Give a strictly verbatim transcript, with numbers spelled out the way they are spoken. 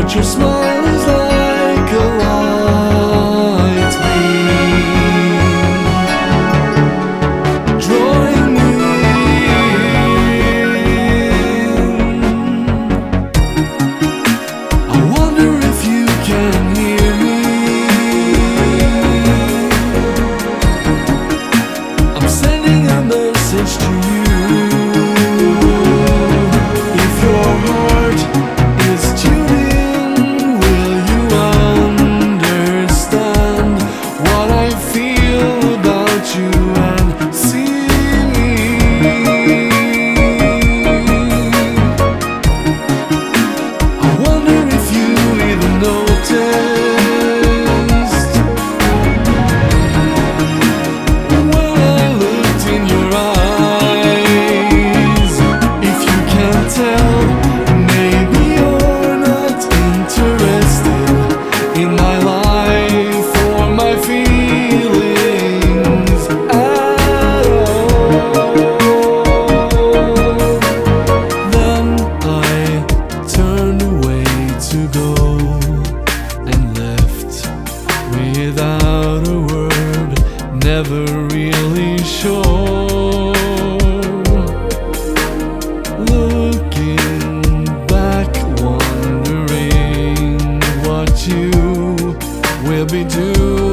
but your smile is like a light beam, drawing me in. I wonder if you can hear me. I'm sending a message to you. If your heart is tuned in, will you understand what I feel about you and see me? I wonder if you even noticed when I looked in your eyes. If you can't tell, maybe you're not interested in my life or my feelings at all. Then I turned away to go and left without a word, never really sure. Looking back, wondering what you will be doing.